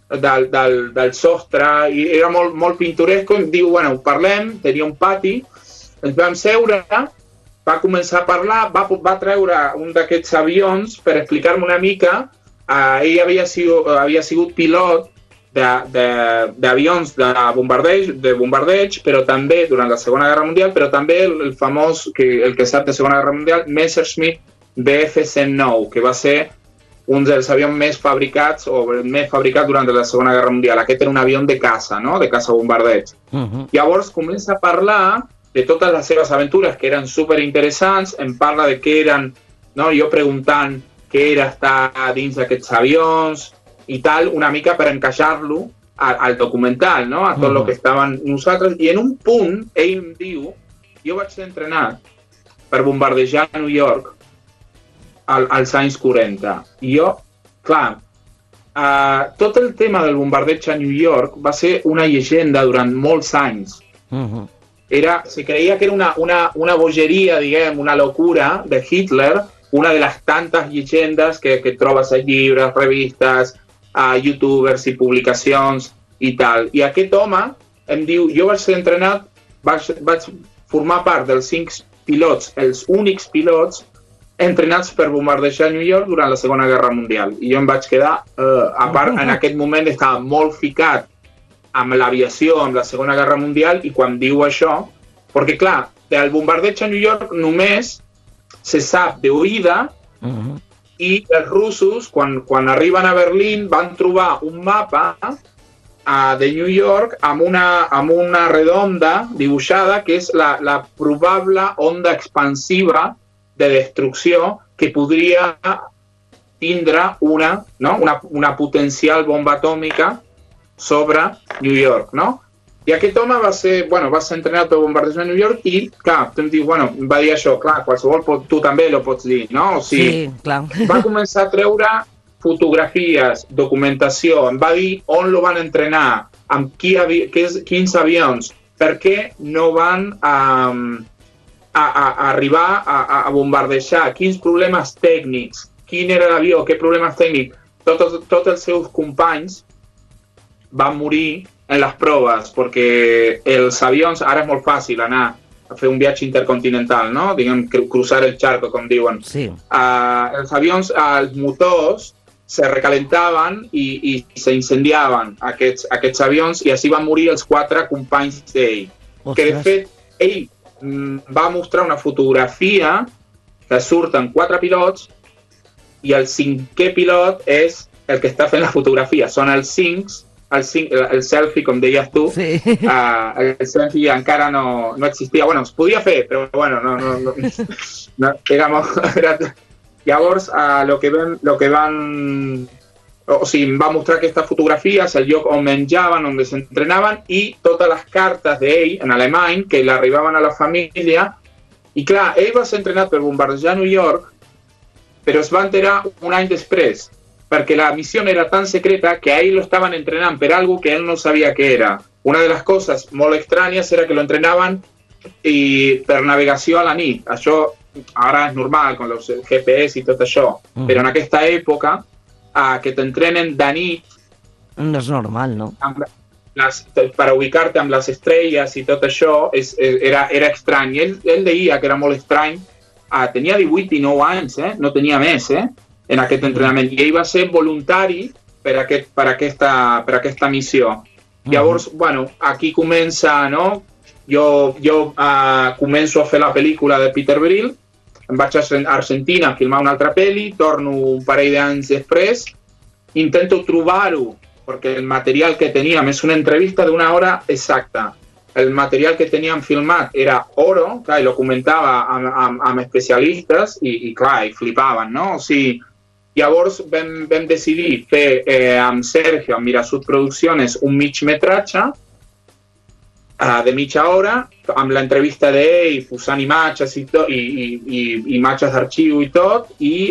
del sostre, i era molt pintoresco. Em diu, bueno, parlem, tenia un pati, ens vam seure, va començar a parlar, va treure un d'aquests avions per explicar-me una mica. Ell havia sigut pilot d'avions de bombardeig, però també durant la Segona Guerra Mundial, però també el famós, el que sap de Segona Guerra Mundial, Messerschmitt Bf-109, que va ser un dels avions més fabricats durant la Segona Guerra Mundial. Aquest era un avió de caça, no? De caça bombardeig. Llavors comença a parlar de totes les seves aventures, que eren superinteressants. Em parla de què eren, no? Jo preguntant què era estar dins d'aquests avions i tal, una mica per encaixar-lo al documental, no? A tot el que estaven nosaltres. I en un punt, ell em diu, jo vaig ser entrenat per bombardejar New York als anys 40. I jo, clar, tot el tema del bombardeig a New York va ser una llegenda durant molts anys. Se creia que era una bogeria, diguem, una locura de Hitler, una de les tantes llegendes que trobes a llibres, revistes, a youtubers i publicacions i tal. I aquest home em diu, jo vaig ser entrenat, vaig formar part dels 5 pilots, els únics pilots entrenats per bombardejar New York durant la Segona Guerra Mundial. I jo em vaig quedar, a part, en aquest moment estava molt ficat amb l'aviació, amb la Segona Guerra Mundial, i quan diu això, perquè clar, del bombardeig a New York només se sap d'oïda, i els russos, quan arriben a Berlín, van trobar un mapa de New York amb una redonda dibuixada que és la probable onda expansiva de destrucció que podria tindre una potencial bomba atòmica sobre New York, no? I aquest home va ser entrenat per bombardejar New York i, clar, tu em dius, va dir això, clar, qualsevol, tu també lo pots dir, no? O sigui, sí, clar. Va començar a treure fotografies, documentació, em va dir on lo van entrenar, amb quins avions, per què no van arribar a bombardejar, quins problemes tècnics, quin era l'avió, què problemes tècnics. Tots els seus companys van morir en les proves, perquè els avions, ara és molt fàcil anar a fer un viatge intercontinental, no? Diguem, cruzar el charco, com diuen. Sí. Els avions, els motors se recalentaven i s'incendiaven aquests avions, i així van morir els 4 companys d'ell. Que de fet, ell va mostrar una fotografia que surten 4 pilots i el 5è pilot és el que està fent la fotografia. Són els 5, el selfie, com deies tu. Sí. El selfie encara no existia. Bueno, es podia fer, però bueno, no era molt... Llavors, va mostrar aquestes fotografies, el lloc on menjaven, on s'entrenaven, i totes les cartes d'ell, en alemany, que li arribaven a la família. I clar, ell va ser entrenat per bombardejar New York, però es va enterar un any després, perquè la missió era tan secreta que a ell lo estaven entrenant per algo que ell no sabia què era. Una de les coses molt estranyes era que lo entrenaven per navegació a la nit. Això ara és normal, con los GPS i tot això, però en aquesta època, que t'entrenen de nit... No és normal, no? Per ubicar-te amb les estrelles i tot això, era estrany. Ell deia que era molt estrany. Tenia 18 i 9 anys, no tenia més, en aquest entrenament. I ell va ser voluntari per aquesta missió. Llavors, aquí comença, no? Jo començo a fer la pel·lícula de Peter Brill, em vaig a Argentina a filmar una altra pel·li, torno un parell d'anys després, intento trobar-ho, perquè el material que teníem és una entrevista d'una hora exacta. El material que teníem filmat era oro, clar, i lo comentava amb especialistes, i clar, i flipaven, no? O sigui, llavors vam decidir fer amb Sergio, amb Mirasud Producciones, un migmetratge de mitja hora, amb l'entrevista d'ell, posant imatges i imatges d'arxiu i tot, i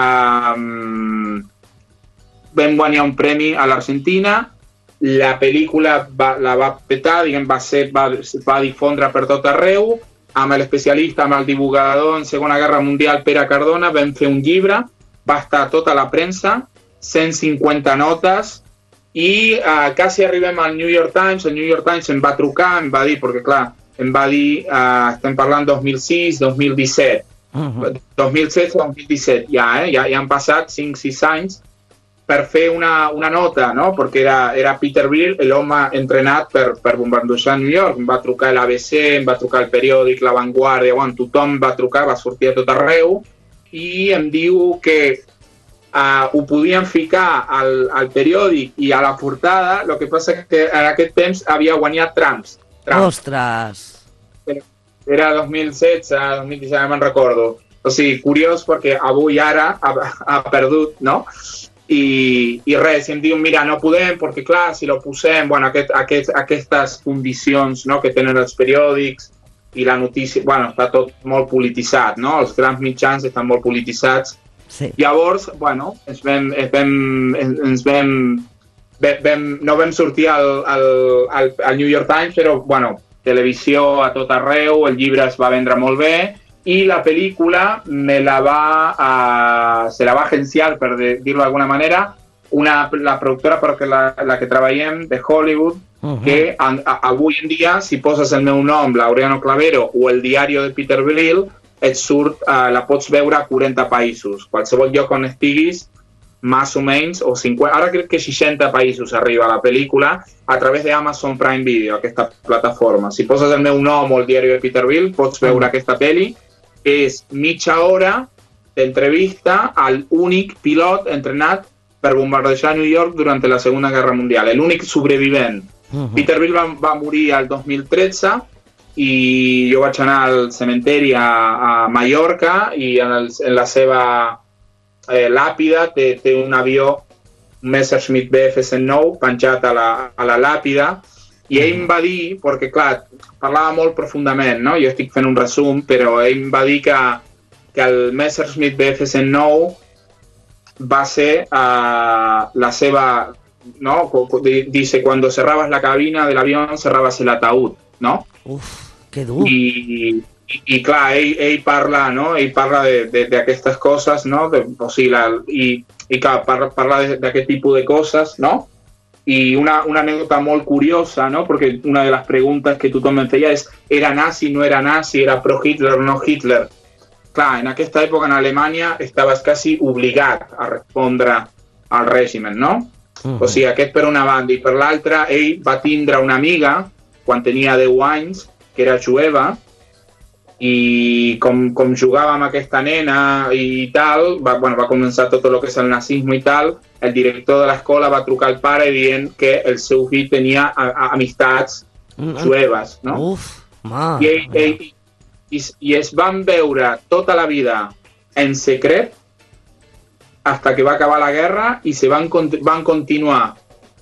vam guanyar un premi a l'Argentina. La pel·lícula la va petar, diguem, va difondre per tot arreu, amb l'especialista, amb el divulgador en Segona Guerra Mundial, Pere Cardona, vam fer un llibre, va estar tota la premsa, 150 notes, I quasi arribem al New York Times. El New York Times em va trucar, em va dir, perquè clar, em va dir, estem parlant 2006, 2017. 2016-2017, ja han passat 5-6 anys per fer una nota, no? Perquè era Peter Brill, l'home entrenat per bombardejar New York. Em va trucar l'ABC, em va trucar el periòdic La Vanguardia, bueno, tothom va trucar, va sortir a tot arreu, i em diu que ho podien ficar al periòdic i a la portada. El que passa és que en aquest temps havia guanyat Trump. Ostres! Era 2016, 2017, no me'n recordo. O sigui, curiós, perquè avui ara ha perdut, no? I res, em diuen, mira, no podem, perquè clar, si lo posem, bueno, aquestes condicions, no?, que tenen els periòdics i la notícia, bueno, està tot molt polititzat, no? Els grans mitjans estan molt polititzats. Sí. Llavors, bueno, no vam sortir al New York Times, però, bueno, televisió a tot arreu, el llibre es va vendre molt bé, i la pel·lícula se la va agenciar, per dir-ho d'alguna manera, la productora per la que treballem, de Hollywood, que avui en dia, si poses el meu nom, Laureano Clavero, o el diari de Peter Brill, et surt, la pots veure a 40 països. Qualsevol lloc on estiguis, més o menys, o 50, ara crec que 60 països arriba la pel·lícula a través d'Amazon Prime Video, aquesta plataforma. Si poses el meu nom o el diari de Peter Brill, pots veure aquesta pel·li, que és mitja hora d'entrevista al únic pilot entrenat per bombardejar New York durant la Segona Guerra Mundial, l'únic sobrevivent. Peter Brill va morir el 2013 i jo vaig anar al cementeri a Mallorca i en la seva làpida té un avió, un Messerschmitt Bf-109, penjat a la làpida, i ell em va dir, perquè clar, parlava molt profundament, no? Jo estic fent un resum, però ell em va dir que el Messerschmitt Bf-109 va ser la seva, ¿no? Dice, cuando cerrabas la cabina del avión, cerrabas el ataúd, ¿no? Uf, que dur. I clar, ell parla, no? Ell parla d'aquestes coses, no? O sigui, i clar, parla d'aquest tipus de coses, no? I una anècdota molt curiosa, no? Perquè una de les preguntes que tothom em feia és, era nazi, no era nazi, era pro-Hitler, no Hitler? Clar, en aquesta època en Alemanya estaves quasi obligat a respondre al règim, no? O sigui, aquest per una banda. I per l'altra, ell va tindre una amiga, quan tenia 10 anys, que era jueva, i com jugava amb aquesta nena i tal, va començar tot el que és el nazisme i tal, el director de l'escola va trucar al pare dient que el seu fill tenia amistats jueves, no? Uf, ma. I es van veure tota la vida en secret hasta que va acabar la guerra i se van continuar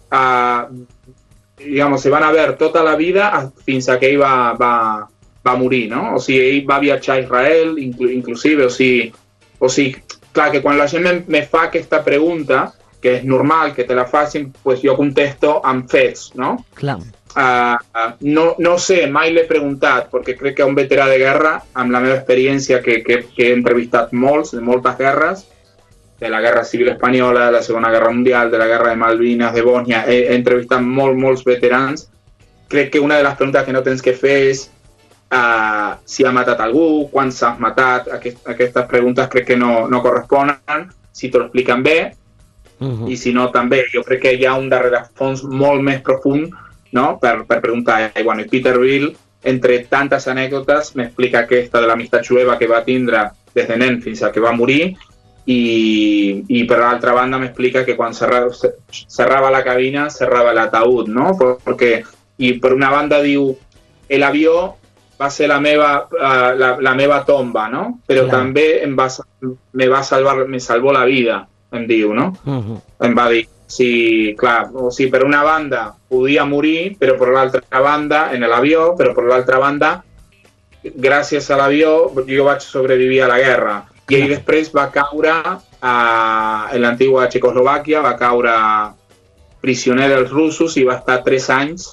digamos, se van a ver tota la vida fins a que ell va morir, no? O sigui, ell va viatjar a Israel, inclusive, o sigui, clar, que quan la gent me fa aquesta pregunta, que és normal que te la facin, pues jo contesto amb fets, no? Clar. No sé, mai l'he preguntat, perquè crec que un veterà de guerra, amb la meva experiència, que he entrevistat de moltes guerres, de la Guerra Civil Espanyola, de la Segona Guerra Mundial, de la Guerra de Malvinas, de Bòsnia, he entrevistat molts veterans. Crec que una de les preguntes que no tens que fer és si ha matat algú, quan s'has matat. Aquestes preguntes crec que no corresponen, si t'ho expliquen bé, i si no també. Jo crec que hi ha un darrerefons molt més profund, no? Per preguntar. I bueno, Peter Brill, entre tantes anècdotes, m'explica aquesta de l'amistat jueva que va tindre des de nen fins a que va morir, i per l'altra banda m'explica que quan cerrava la cabina cerrava l'ataúd, no? I per una banda diu, l'avió va ser la meva tomba, no? Però també me salvó la vida, em diu, no? Em va dir, sí, clar, o sigui, per una banda podia morir, però per l'altra banda, en l'avió, però per l'altra banda, gràcies a l'avió, jo vaig sobrevivir a la guerra. I ell després va caure en l'antiga Txecoslovàquia, va caure prisioner dels russos i va estar 3 anys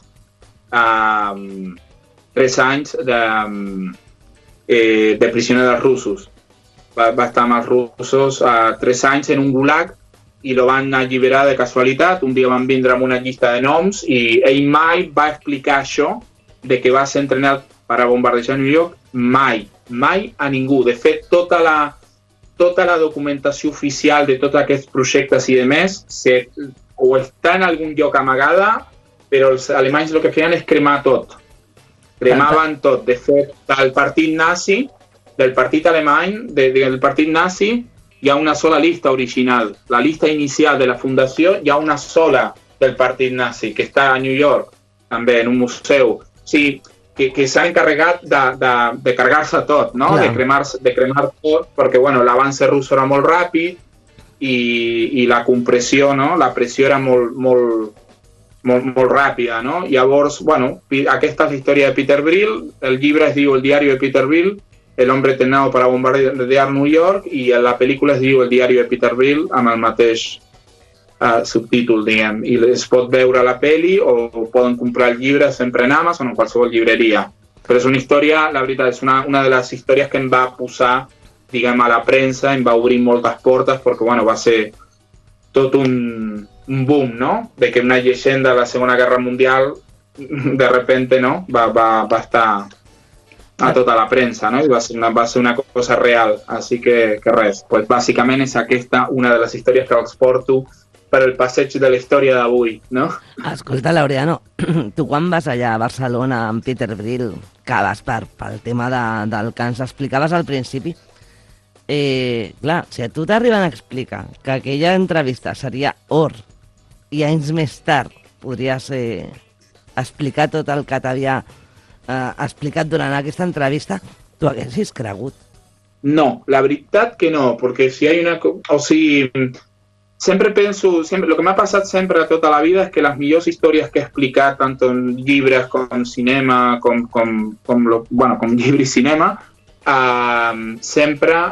de prisioner dels russos. Va estar amb els russos 3 anys en un gulag i lo van alliberar de casualitat. Un dia van vindre amb una llista de noms i ell mai va explicar això de que va ser entrenat per a bombardejar New York, mai a ningú. De fet, tota la documentació oficial de tots aquests projectes i de més o està en algun lloc amagada, però els alemanys el que feien és cremar tot. Cremaven tot. De fet, del partit nazi, del partit alemany, del partit nazi, hi ha una sola lista original. La lista inicial de la fundació hi ha una sola del partit nazi, que està a New York, també, en un museu. O sigui, que s'ha encarregat de carregar-se tot, no? De cremar tot, perquè bueno, l'avanç rus era molt ràpid i la compressió, no? La pressió era molt ràpida, no? Llavors, bueno, aquesta és la història de Peter Brill. El llibre es diu El diario de Peter Brill, El hombre entrenado para bombardear New York, i la pel·lícula es diu El diario de Peter Brill, amb el mateix subtítol, diguem. I es pot veure la pel·li o poden comprar el llibre sempre en Amazon o en qualsevol llibreria. Però és una història, la veritat, és una de les històries que em va posar, diguem, a la premsa, em va obrir moltes portes, perquè, bueno, va ser tot un boom, no? De que una llegenda de la Segona Guerra Mundial, de repente, no? Va estar a tota la premsa, no? I va ser una cosa real. Així que res, pues, bàsicament és aquesta una de les històries que els porto per el passeig de la història d'avui, no? Escolta, Laureano, tu quan vas allà a Barcelona amb Peter Brill, que vas pel tema del que ens explicaves al principi, clar, si a tu t'arriben a explicar que aquella entrevista seria or i anys més tard podries explicar tot el que t'havia explicat durant aquesta entrevista, tu haguessis cregut? No, la veritat que no, perquè si hi ha una... O sigui, sempre penso, lo que m'ha passat sempre a tota la vida és que les millors històries que he explicat, tant en llibres com cinema, com llibre i cinema, sempre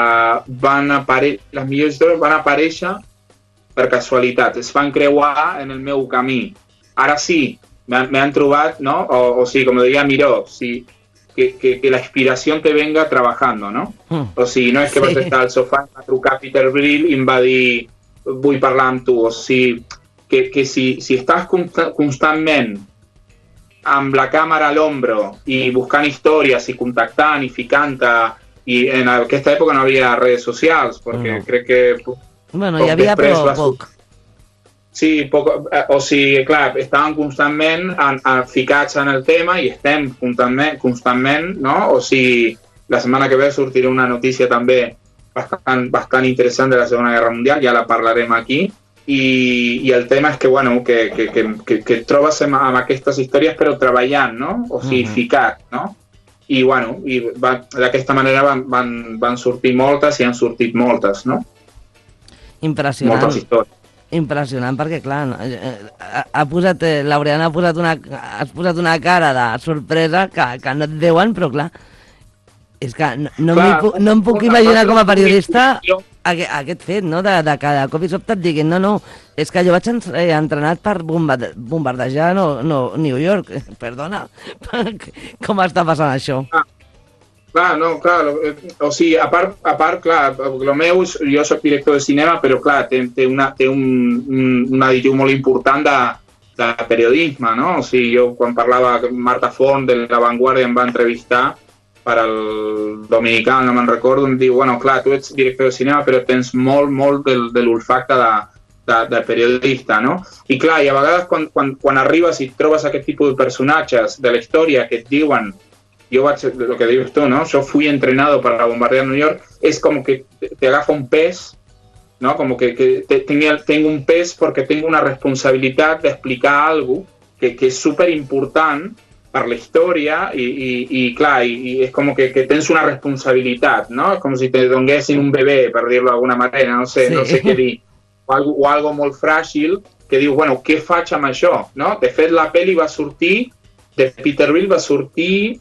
les millors històries van aparèixer per casualitat, es van creuar en el meu camí. Ara sí, me han trobat, ¿no? O sí, como diría Miró, sí, que la inspiración te venga trabajando, ¿no? O sigui, no és que vas estar al sofà, va trucar Peter Brill i em va dir vull parlar amb tu. O sigui, que si estàs constantment amb la càmera a l'hombro i buscant històries i contactant i ficant-te, i en aquesta època no havia redes socials, perquè crec que... Bueno, hi havia però poc. Sí, o sigui, clar, estàvem constantment ficats en el tema i estem constantment, no? O sigui, la setmana que ve sortirà una notícia també bastant interessant de la Segona Guerra Mundial, ja la parlarem aquí, i el tema és que, bueno, que et trobes amb aquestes històries però treballant, no? O sigui, ficat, no? I, bueno, d'aquesta manera van sortir moltes i han sortit moltes, no? Impressionant. Moltes històries. Impressionant, perquè, clar, Laureano has posat una cara de sorpresa que no et veuen, però, clar, és que no em puc imaginar com a periodista aquest fet, no?, de que de cop i sobte et diguin no, és que jo vaig entrenat per bombardejar New York. Perdona, com està passant això? Clar, o sigui, a part, clar, el meu, jo soc director de cinema, però clar, té un additiu molt important de periodisme, no? O sigui, jo quan parlava amb Marta Font de La Vanguardia em va entrevistar per al Dominical, no me'n recordo, em diu, bueno, clar, tu ets director de cinema, però tens molt de l'olfacte de periodista, no? I clar, i a vegades quan arribes i trobes aquest tipus de personatges de la història que et diuen lo que dices tú, ¿no? Yo fui entrenado para bombardear New York, es como que te agafa un pes, ¿no? Como que tengo un pes porque tengo una responsabilidad de explicar algo que es súper important per la història i clar, i és com que tens una responsabilitat, no? És com si te donguessin un bebè, per dir-lo d'alguna manera, no sé què dir, o algo molt fràgil, que diu, bueno, què faig amb això, no? De fet, la pel·li va sortir, de Peter Brill va sortir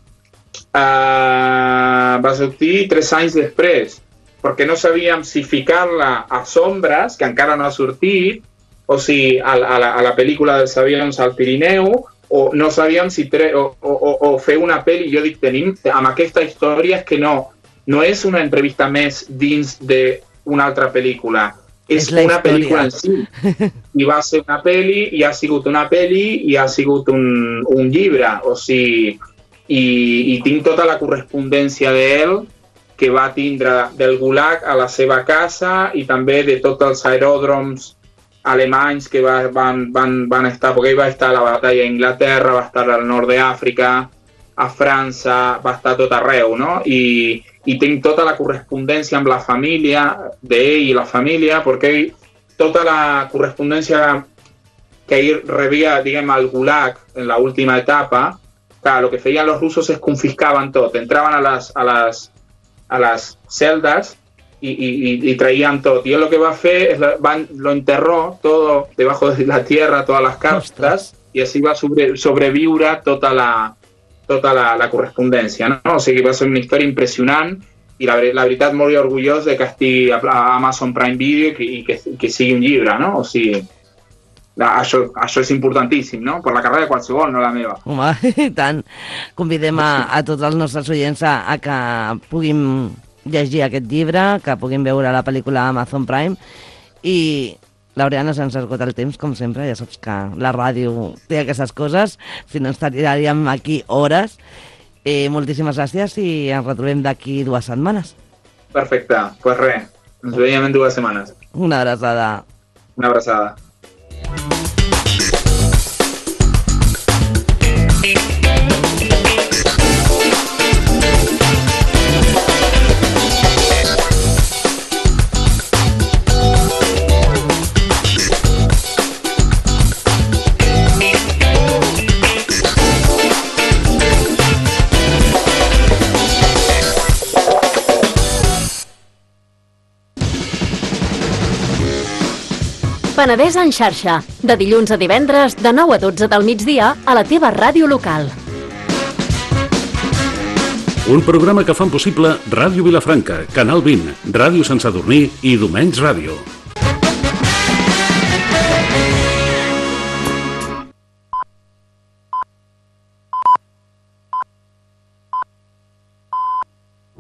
3 anys després, perquè no sabíem si ficar-la a Sombres, que encara no ha sortit, o si a la pel·lícula dels avions al Pirineu, o no sabíem si o fer una pel·li. Jo dic, tenim amb aquesta història que no és una entrevista més dins d'una altra pel·lícula, és una pel·lícula en si. I va ser una pel·li, i ha sigut una pel·li, i ha sigut un llibre. O sigui, i tinc tota la correspondència d'ell que va tindre del Gulag a la seva casa i també de tots els aeròdroms alemanys que van estar, perquè ell va estar a la batalla a Inglaterra, va estar al nord d'Àfrica, a França, va estar tot arreu, no? I tinc tota la correspondència amb la família d'ell i la família, perquè ell, tota la correspondència que ell rebia, diguem, al Gulag en la última etapa, clar, lo que feien los rusos es confiscaban tot, entraban a las celdas y traían todo. Y él lo que va a hacer es lo enterró todo debajo de la tierra, todas las cartas, y así va a sobreviure tota la correspondència, no? O sigui, va ser una història impressionant i la veritat molt orgullós de que estigui a Amazon Prime Video i que sigui un llibre, no? O sigui, això és importantíssim, no? Per la carrera de qualsevol, no la meva. Home, i tant. Convidem a tots els nostres oients a que puguin llegir aquest llibre, que puguin veure la pel·lícula Amazon Prime i Laureano, se'ns ha esgotat el temps, com sempre, ja saps que la ràdio té aquestes coses, si no estaríem aquí hores. Moltíssimes gràcies i ens retrobem d'aquí 2 setmanes. Perfecte, pues res, ens veiem en 2 setmanes. Una abraçada. Una abraçada. Penedès en xarxa, de dilluns a divendres, de 9 a 12 del migdia, a la teva ràdio local. Un programa que fan possible Ràdio Vilafranca, Canal 20, Ràdio Sant Sadurní i Domenys Ràdio.